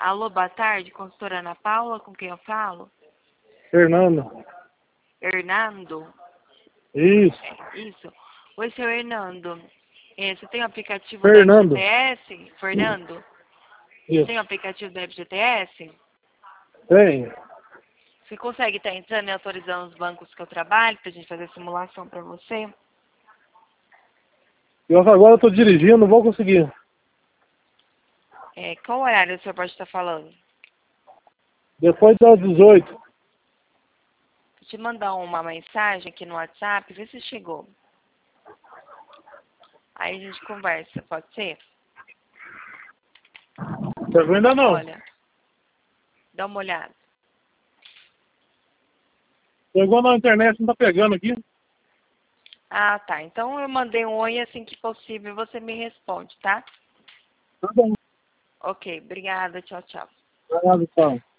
Alô, boa tarde, consultora Ana Paula, com quem eu falo? Fernando. Hernando? Isso. Isso. Oi, seu Hernando. Você tem o aplicativo Fernando. da FGTS? Fernando? Isso. Tem o aplicativo da FGTS? Tem. Você consegue estar entrando e autorizando os bancos que eu trabalho pra gente fazer a simulação pra você? Eu agora estou dirigindo, não vou conseguir. Qual horário o senhor pode estar falando? Depois das 18. Vou te mandar uma mensagem aqui no WhatsApp, vê se chegou. Aí a gente conversa, pode ser? Chegou ainda não. Olha, dá uma olhada. Chegou na internet, não tá pegando aqui. Ah, tá. Então eu mandei um oi assim que possível você me responde, tá? Tá bom. Ok, obrigada. Tchau, tchau. Obrigado, então.